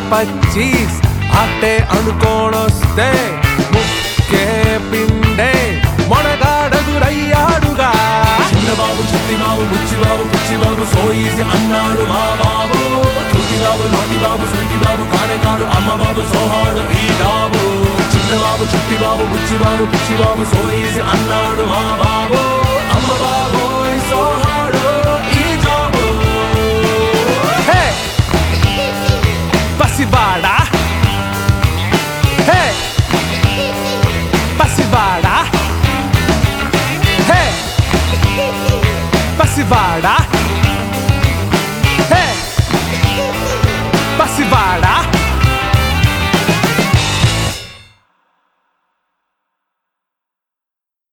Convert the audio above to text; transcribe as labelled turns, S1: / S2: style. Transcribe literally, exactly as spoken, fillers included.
S1: పచ్చీస్ అట్టే అనుకోనొస్తే ముక్కే పిండే మొనగాడదురయ్యాడుగా.
S2: చిన్నబాబు చిట్టిబాబు బుచ్చిబాబు పుచ్చిబాబు సోయిసి అన్నాడు మా బాబు. చూటిబాబు నాటిబాబు సుంటిబాబు కానేకాడు అమ్మబాబు సోహాడు ఈ బాబు. చిన్నబాబు చిట్టిబాబు బుచ్చిబాబు పుచ్చిబాబు సోయిసి అన్నాడు మా బాబు. అమ్మబాబు సోహాడు ఈ జాబు.
S1: హే పసివాడా, హే పసివాడా, హే పసివాడా.